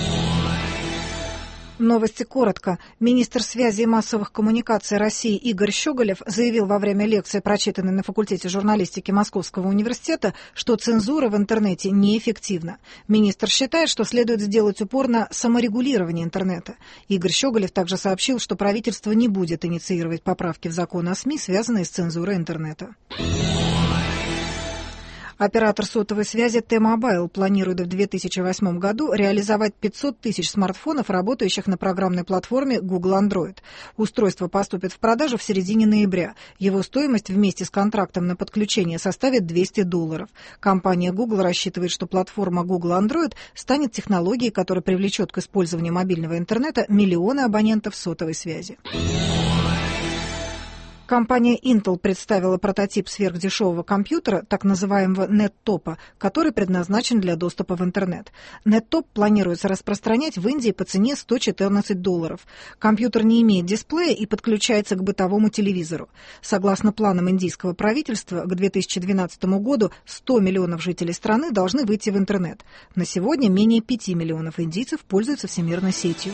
Новости коротко. Министр связи и массовых коммуникаций России Игорь Щеголев заявил во время лекции, прочитанной на факультете журналистики Московского университета, что цензура в интернете неэффективна. Министр считает, что следует сделать упор на саморегулирование интернета. Игорь Щеголев также сообщил, что правительство не будет инициировать поправки в закон о СМИ, связанные с цензурой интернета. Оператор сотовой связи T-Mobile планирует в 2008 году реализовать 500 тысяч смартфонов, работающих на программной платформе Google Android. Устройство поступит в продажу в середине ноября. Его стоимость вместе с контрактом на подключение составит $200. Компания Google рассчитывает, что платформа Google Android станет технологией, которая привлечет к использованию мобильного интернета миллионы абонентов сотовой связи. Компания Intel представила прототип сверхдешевого компьютера, так называемого NetTop, который предназначен для доступа в интернет. NetTop планируется распространять в Индии по цене $114. Компьютер не имеет дисплея и подключается к бытовому телевизору. Согласно планам индийского правительства, к 2012 году 100 миллионов жителей страны должны выйти в интернет. На сегодня менее 5 миллионов индийцев пользуются всемирной сетью.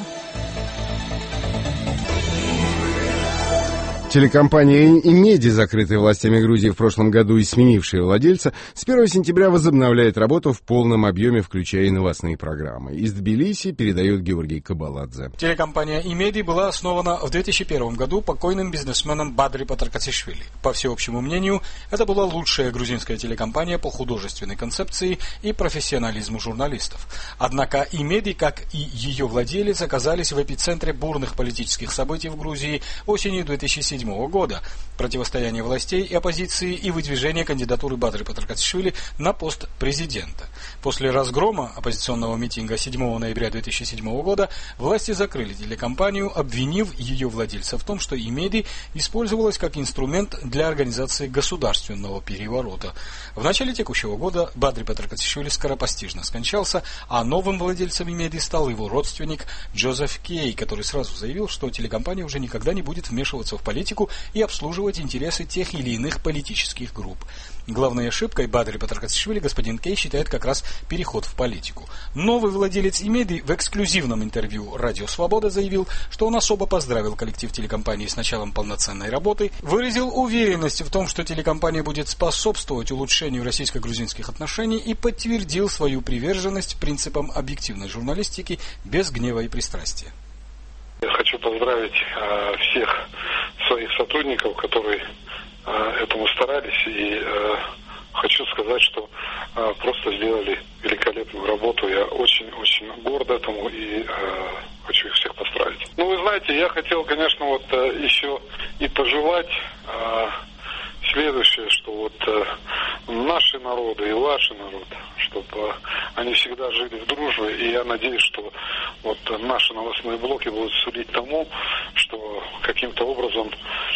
Телекомпания «Имеди», закрытая властями Грузии в прошлом году и сменившая владельца, с 1 сентября возобновляет работу в полном объеме, включая и новостные программы. Из Тбилиси передает Георгий Кабаладзе. Телекомпания «Имеди» была основана в 2001 году покойным бизнесменом Бадри Патаркасишвили. По всеобщему мнению, это была лучшая грузинская телекомпания по художественной концепции и профессионализму журналистов. Однако «Имеди», как и ее владелец, оказались в эпицентре бурных политических событий в Грузии осенью 2007 года, противостояние властей и оппозиции и выдвижение кандидатуры Бадри Патаркасишвили на пост президента. После разгрома оппозиционного митинга 7 ноября 2007 года власти закрыли телекомпанию, обвинив ее владельца в том, что «Имеди» использовалась как инструмент для организации государственного переворота. В начале текущего года Бадри Патаркасишвили скоропостижно скончался, а новым владельцем «Имеди» стал его родственник Джозеф Кей, который сразу заявил, что телекомпания уже никогда не будет вмешиваться в политику и обслуживать интересы тех или иных политических групп. Главной ошибкой Бадри Патаркасишвили господин Кей считает как раз переход в политику. Новый владелец «Имеди» в эксклюзивном интервью «Радио Свобода» заявил, что он особо поздравил коллектив телекомпании с началом полноценной работы, выразил уверенность в том, что телекомпания будет способствовать улучшению российско-грузинских отношений и подтвердил свою приверженность принципам объективной журналистики без гнева и пристрастия. Я хочу поздравить всех своих сотрудников, которые этому старались, и хочу сказать, что просто сделали великолепную работу. Я очень-очень горд этому и хочу их всех поздравить. Ну, вы знаете, я хотел, конечно, вот еще и пожелать следующее, что вот наши народы и ваши народы, чтобы они всегда жили в дружбе, и я надеюсь, что вот наши новостные блоки будут сулить тому, что каким-то образом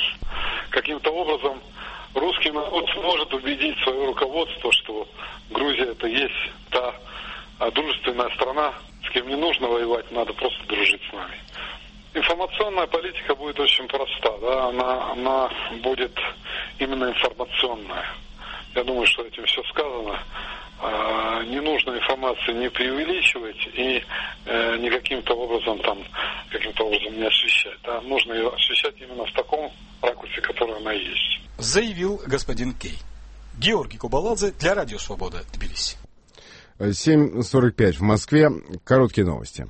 русский народ сможет убедить свое руководство, что Грузия это есть та дружественная страна, с кем не нужно воевать, надо просто дружить с нами. Информационная политика будет очень проста, да? Она будет именно информационная. Я думаю, что этим все сказано. Не нужно информацию не преувеличивать и не каким-то образом не освещать. Да? Нужно ее освещать именно в таком ракурсе, который она есть. Заявил господин Кей. Георгий Кабаладзе для Радио Свобода, Тбилиси. 7:45 в Москве. Короткие новости.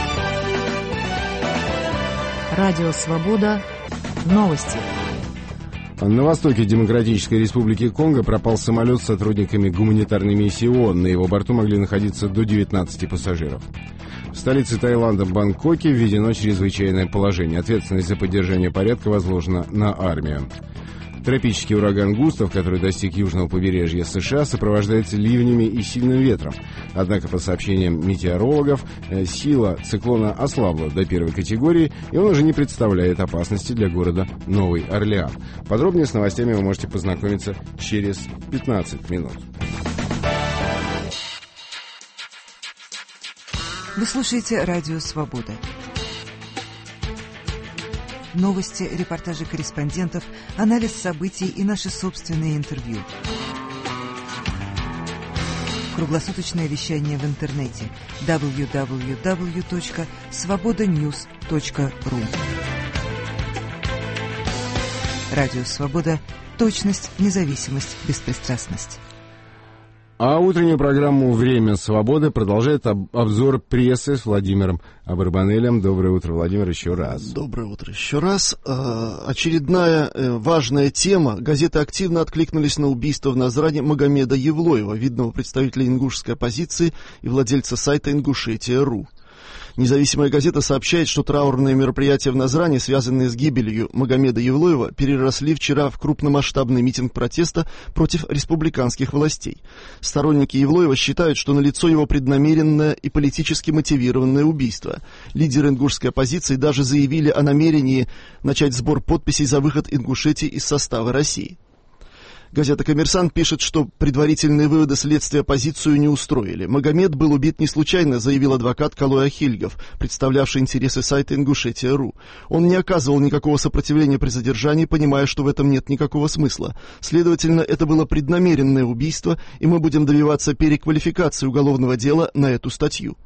Радио Свобода. Новости. На востоке Демократической Республики Конго пропал самолет с сотрудниками гуманитарной миссии ООН. На его борту могли находиться до 19 пассажиров. В столице Таиланда, Бангкоке, введено чрезвычайное положение. Ответственность за поддержание порядка возложена на армию. Тропический ураган Густав, который достиг южного побережья США, сопровождается ливнями и сильным ветром. Однако, по сообщениям метеорологов, сила циклона ослабла до первой категории, и он уже не представляет опасности для города Новый Орлеан. Подробнее с новостями вы можете познакомиться через 15 минут. Вы слушаете «Радио Свобода». Новости, репортажи корреспондентов, анализ событий и наши собственные интервью. Круглосуточное вещание в интернете www.svobodanews.ru. Радио Свобода. Точность, независимость, беспристрастность. А утреннюю программу «Время свободы» продолжает обзор прессы с Владимиром Абарбанелем. Доброе утро, Владимир, еще раз. Доброе утро еще раз. Очередная важная тема. Газеты активно откликнулись на убийство в Назране Магомеда Евлоева, видного представителя ингушской оппозиции и владельца сайта «Ингушетия.ру». Независимая газета сообщает, что траурные мероприятия в Назране, связанные с гибелью Магомеда Евлоева, переросли вчера в крупномасштабный митинг протеста против республиканских властей. Сторонники Евлоева считают, что налицо его преднамеренное и политически мотивированное убийство. Лидеры ингушской оппозиции даже заявили о намерении начать сбор подписей за выход Ингушетии из состава России. Газета «Коммерсант» пишет, что предварительные выводы следствия оппозицию не устроили. Магомед был убит не случайно, заявил адвокат Калой Ахильгов, представлявший интересы сайта «Ингушетия.ру». Он не оказывал никакого сопротивления при задержании, понимая, что в этом нет никакого смысла. Следовательно, это было преднамеренное убийство, и мы будем добиваться переквалификации уголовного дела на эту статью.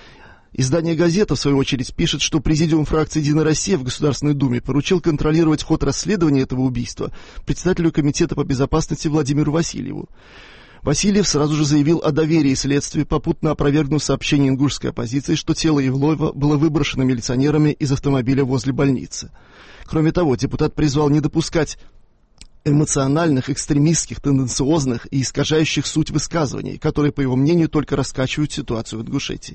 Издание «Газета», в свою очередь, пишет, что президиум фракции «Единая Россия» в Государственной Думе поручил контролировать ход расследования этого убийства председателю Комитета по безопасности Владимиру Васильеву. Васильев сразу же заявил о доверии следствию, попутно опровергнув сообщение ингушской оппозиции, что тело Евлоева было выброшено милиционерами из автомобиля возле больницы. Кроме того, депутат призвал не допускать эмоциональных, экстремистских, тенденциозных и искажающих суть высказываний, которые, по его мнению, только раскачивают ситуацию в Ингушетии.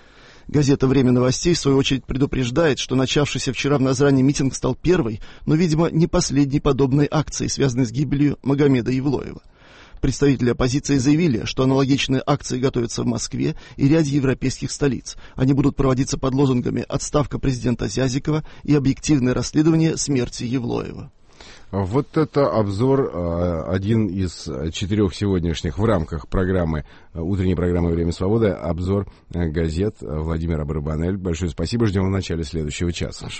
Газета «Время новостей» в свою очередь предупреждает, что начавшийся вчера в Назране митинг стал первой, но, видимо, не последней подобной акцией, связанной с гибелью Магомеда Евлоева. Представители оппозиции заявили, что аналогичные акции готовятся в Москве и ряде европейских столиц. Они будут проводиться под лозунгами «Отставка президента Зязикова» и «Объективное расследование смерти Евлоева». Вот это обзор, один из 4 сегодняшних в рамках программы, утренней программы «Время свободы», обзор газет Владимир Абарбанель. Большое спасибо, ждем в начале следующего часа. Хорошо.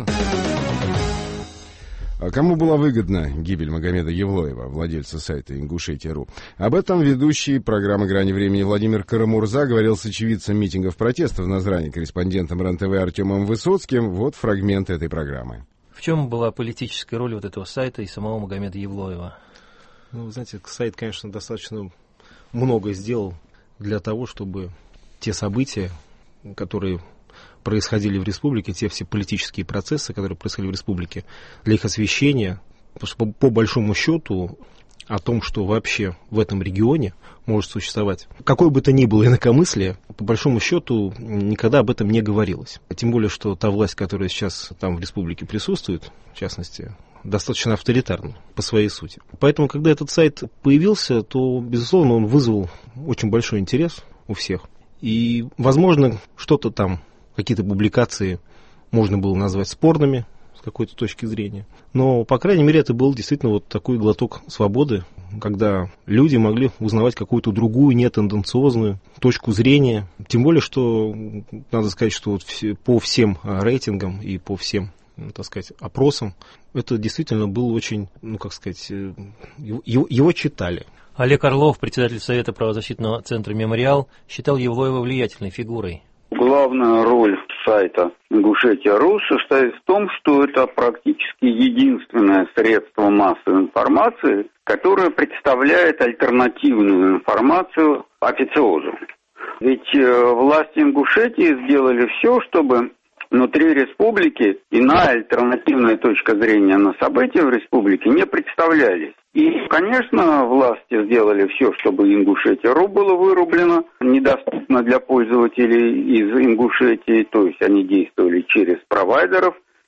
Кому была выгодна гибель Магомеда Евлоева, владельца сайта «Ингушетия.ру»? Об этом ведущий программы «Грани времени» Владимир Карамурза говорил с очевидцем митингов протеста в Назране, корреспондентом РЕН-ТВ Артемом Высоцким. Вот фрагмент этой программы. В чем была политическая роль вот этого сайта и самого Магомеда Евлоева? Ну, вы знаете, сайт, конечно, достаточно много сделал для того, чтобы те события, которые происходили в республике, те все политические процессы, которые происходили в республике, для их освещения, потому что по большому счету о том, что вообще в этом регионе может существовать какое бы то ни было инакомыслие, по большому счету никогда об этом не говорилось. Тем более, что та власть, которая сейчас там в республике присутствует, в частности, достаточно авторитарна по своей сути. Поэтому, когда этот сайт появился, то, безусловно, он вызвал очень большой интерес у всех. И, возможно, что-то там, какие-то публикации можно было назвать спорными с какой-то точки зрения. Но, по крайней мере, это был действительно вот такой глоток свободы, когда люди могли узнавать какую-то другую, нетенденциозную точку зрения. Тем более, что, надо сказать, что вот по всем рейтингам и по всем, так сказать, опросам, это действительно был очень, ну, как сказать, его читали. Олег Орлов, председатель Совета правозащитного центра «Мемориал», считал Евлоева влиятельной фигурой. Главная роль сайта «Ингушетия.ру» состоит в том, что это практически единственное средство массовой информации, которое представляет альтернативную информацию официозу. Ведь власти Ингушетии сделали все, чтобы внутри республики иная альтернативная точка зрения на события в республике не представлялись. И, конечно, власти сделали все, чтобы Ингушетия.ру было вырублено, недоступно для пользователей из Ингушетии, то есть они действовали через провайдеров,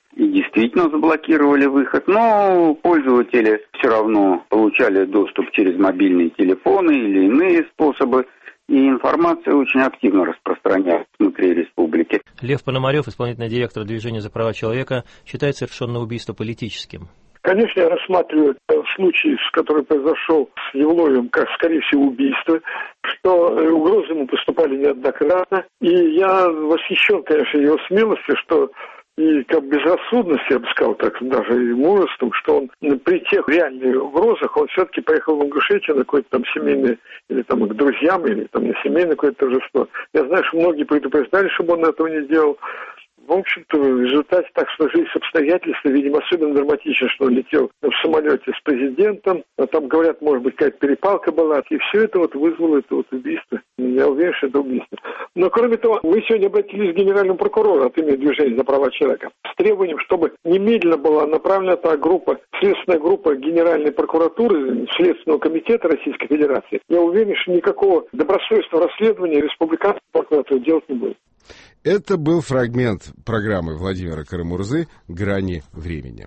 и действительно заблокировали выход, но пользователи все равно получали доступ через мобильные телефоны или иные способы, и информация очень активно распространялась внутри республики. Лев Пономарев, исполнительный директор Движения за права человека, считает совершенное убийство политическим. Конечно, я рассматриваю случай, который произошел с Евлоевым, как, скорее всего, убийство, что угрозы ему поступали неоднократно. И я восхищен, конечно, его смелостью, что и как безрассудность, я бы сказал так, даже и мужеством, что он при тех реальных угрозах, он все-таки поехал в Ингушетию на какое-то там семейное, или там к друзьям, или там на семейное какое-то торжество. Я знаю, что многие предупреждали, чтобы он этого не делал. В общем-то, в результате так сложились обстоятельства, видимо, особенно драматично, что он летел в самолете с президентом, а там, говорят, может быть, какая-то перепалка была, и все это вот вызвало это вот убийство. Я уверен, что это убийство. Но, кроме того, мы сегодня обратились к генеральному прокурору от имени Движения за права человека с требованием, чтобы немедленно была направлена та группа, следственная группа Генеральной прокуратуры, Следственного комитета Российской Федерации. Я уверен, что никакого добросовестного расследования республиканской прокуратуры делать не будет. Это был фрагмент программы Владимира Карамурзы «Грани времени».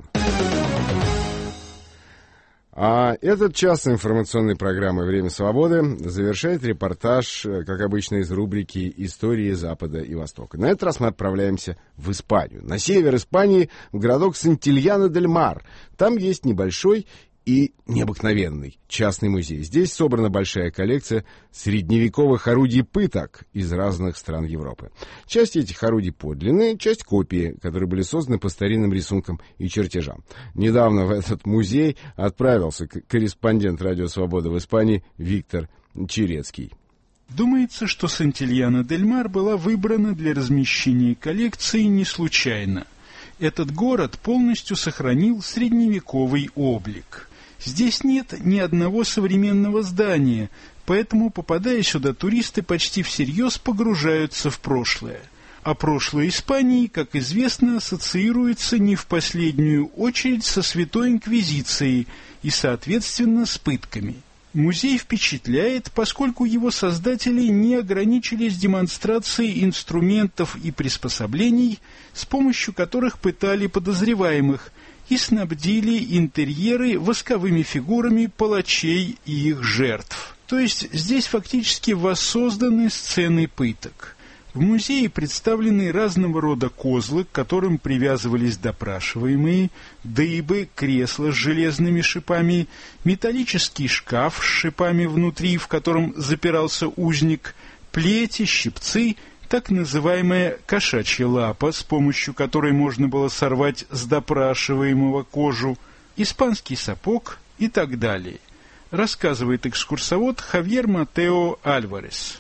А этот час информационной программы «Время свободы» завершает репортаж, как обычно, из рубрики «Истории Запада и Востока». На этот раз мы отправляемся в Испанию. На север Испании, в городок Сантильяно-дель-Мар. Там есть небольшой и необыкновенный частный музей. Здесь собрана большая коллекция средневековых орудий пыток из разных стран Европы. Часть этих орудий подлинные, часть копии, которые были созданы по старинным рисункам и чертежам. Недавно в этот музей отправился корреспондент «Радио Свобода» в Испании Виктор Черецкий. Думается, что Сантильяно-дель-Мар была выбрана для размещения коллекции не случайно. Этот город полностью сохранил средневековый облик. Здесь нет ни одного современного здания, поэтому, попадая сюда, туристы почти всерьез погружаются в прошлое. А прошлое Испании, как известно, ассоциируется не в последнюю очередь со Святой Инквизицией и, соответственно, с пытками. Музей впечатляет, поскольку его создатели не ограничились демонстрацией инструментов и приспособлений, с помощью которых пытали подозреваемых, и снабдили интерьеры восковыми фигурами палачей и их жертв. То есть здесь фактически воссозданы сцены пыток. В музее представлены разного рода козлы, к которым привязывались допрашиваемые, дыбы, кресла с железными шипами, металлический шкаф с шипами внутри, в котором запирался узник, плети, щипцы, так называемая кошачья лапа, с помощью которой можно было сорвать с допрашиваемого кожу, испанский сапог и так далее. Рассказывает экскурсовод Хавьер Матео Альварес.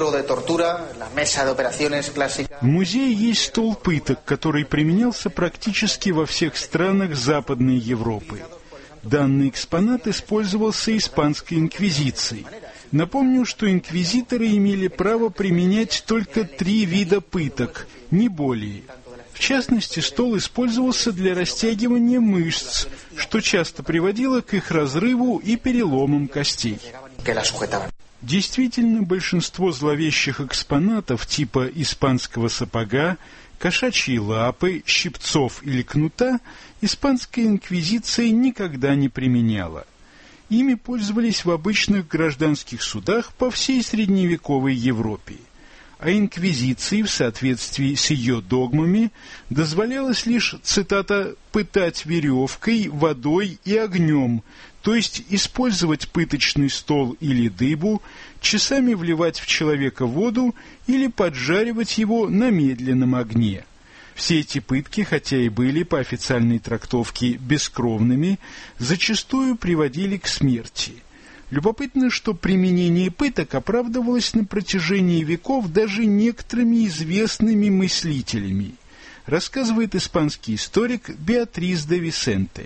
В музее есть стол пыток, который применялся практически во всех странах Западной Европы. Данный экспонат использовался испанской инквизицией. Напомню, что инквизиторы имели право применять только 3 вида пыток, не более. В частности, стол использовался для растягивания мышц, что часто приводило к их разрыву и переломам костей. Действительно, большинство зловещих экспонатов типа испанского сапога, кошачьей лапы, щипцов или кнута испанская инквизиция никогда не применяла. Ими пользовались в обычных гражданских судах по всей средневековой Европе. А инквизиции, в соответствии с ее догмами, дозволялось лишь, цитата, «пытать веревкой, водой и огнем», то есть использовать пыточный стол или дыбу, часами вливать в человека воду или поджаривать его на медленном огне. Все эти пытки, хотя и были по официальной трактовке бескровными, зачастую приводили к смерти. Любопытно, что применение пыток оправдывалось на протяжении веков даже некоторыми известными мыслителями, рассказывает испанский историк Беатрис де Висенте.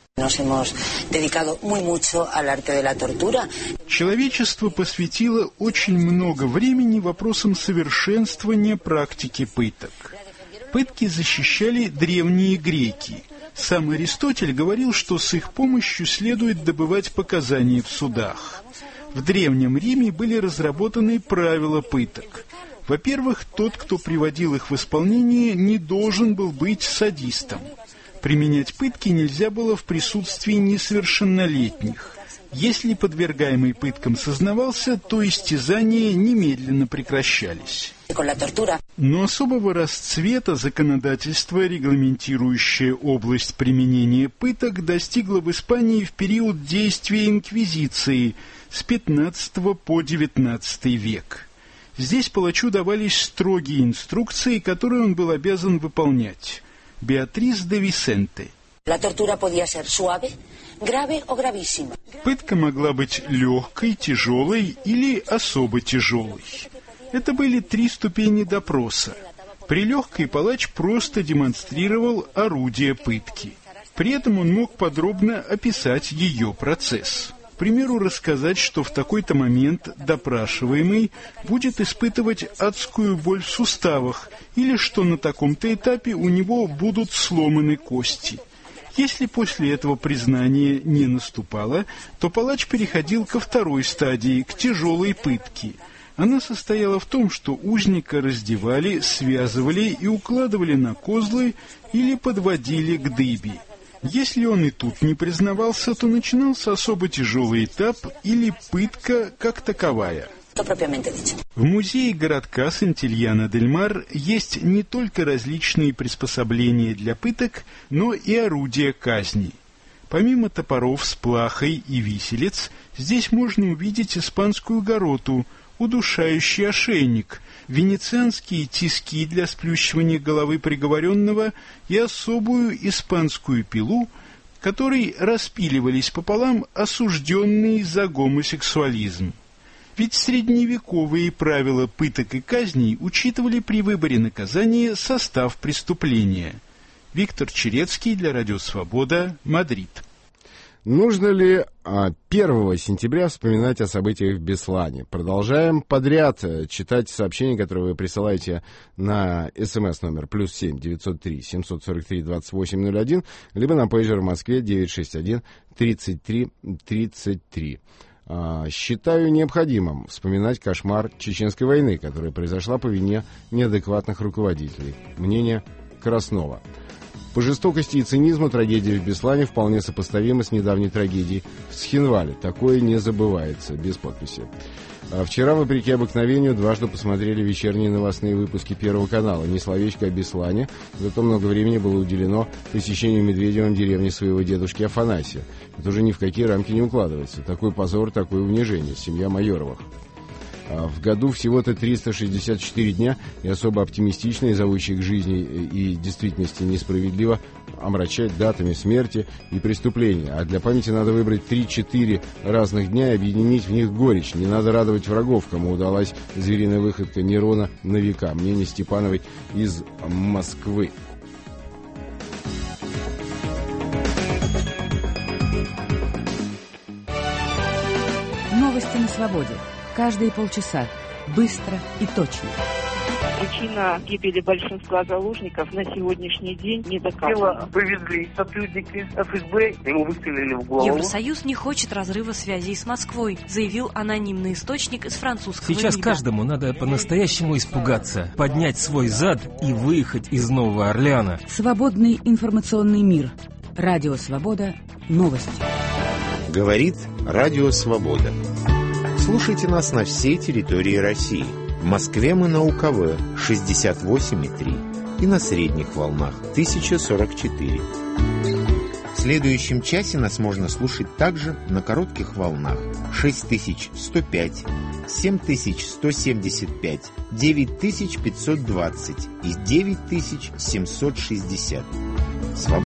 Человечество посвятило очень много времени вопросам совершенствования практики пыток. Пытки защищали древние греки. Сам Аристотель говорил, что с их помощью следует добывать показания в судах. В Древнем Риме были разработаны правила пыток. Во-первых, тот, кто приводил их в исполнение, не должен был быть садистом. Применять пытки нельзя было в присутствии несовершеннолетних. Если подвергаемый пыткам сознавался, то истязания немедленно прекращались. Но особого расцвета законодательство, регламентирующее область применения пыток, достигло в Испании в период действия инквизиции с XV по XIX век. Здесь палачу давались строгие инструкции, которые он был обязан выполнять. Беатрис де Висенте. Пытка могла быть легкой, тяжелой или особо тяжелой. Это были 3 ступени допроса. При легкой палач просто демонстрировал орудие пытки. При этом он мог подробно описать ее процесс. К примеру, рассказать, что в такой-то момент допрашиваемый будет испытывать адскую боль в суставах или что на таком-то этапе у него будут сломаны кости. Если после этого признания не наступало, то палач переходил ко второй стадии, к тяжелой пытке. Она состояла в том, что узника раздевали, связывали и укладывали на козлы или подводили к дыбе. Если он и тут не признавался, то начинался особо тяжелый этап или пытка как таковая. В музее городка Сантильяна-дель-Мар есть не только различные приспособления для пыток, но и орудия казни. Помимо топоров с плахой и виселиц, здесь можно увидеть испанскую гароту, удушающий ошейник, венецианские тиски для сплющивания головы приговоренного и особую испанскую пилу, которой распиливались пополам осужденные за гомосексуализм. Ведь средневековые правила пыток и казней учитывали при выборе наказания состав преступления. Виктор Черецкий для Радио Свобода, Мадрид. Нужно ли 1 сентября вспоминать о событиях в Беслане? Продолжаем подряд читать сообщения, которые вы присылаете на СМС номер +7 903 743 2801, либо на пейджер в Москве 961 33 33. Считаю необходимым вспоминать кошмар Чеченской войны, которая произошла по вине неадекватных руководителей. Мнение Краснова. По жестокости и цинизму трагедия в Беслане вполне сопоставима с недавней трагедией в Схинвале. Такое не забывается, без подписи. Вчера, вопреки обыкновению, дважды посмотрели вечерние новостные выпуски Первого канала. Ни словечко о Беслане, зато много времени было уделено посещению Медведевым деревни своего дедушки Афанасия. Это уже ни в какие рамки не укладывается. Такой позор, такое унижение. Семья Майоровых. В году всего-то 364 дня, и особо оптимистично и зовущие к жизни и действительности несправедливо омрачать датами смерти и преступления. А для памяти надо выбрать 3-4 разных дня и объединить в них горечь. Не надо радовать врагов, кому удалась звериная выходка Нерона на века. Мнение Степановой из Москвы. Новости на свободе. Каждые полчаса. Быстро и точно. Причина гибели большинства заложников на сегодняшний день не доказана. Тело повезли сотрудники ФСБ, ему выстрелили в голову. Евросоюз не хочет разрыва связей с Москвой, заявил анонимный источник из французского Сейчас МИДа. Каждому надо по-настоящему испугаться, поднять свой зад и выехать из Нового Орлеана. Свободный информационный мир. Радио Свобода. Новости. Говорит Радио Свобода. Слушайте нас на всей территории России. В Москве мы на УКВ 68,3 и на средних волнах 1044. В следующем часе нас можно слушать также на коротких волнах 6105, 7175, 9520 и 9760.